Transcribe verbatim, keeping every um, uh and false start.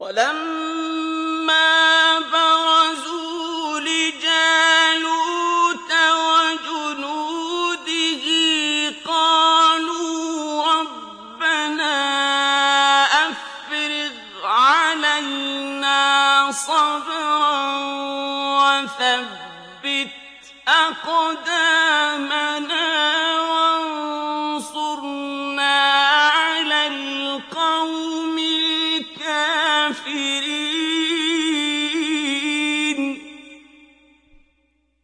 وَلَمَّا بَرَزُوا لِجَالُوتَ وَجُنُودِهِ قَالُوا رَبَّنَا أَفْرِغْ عَلَيْنَا صَبْرًا وَثَبِّتْ أَقْدَامَنَا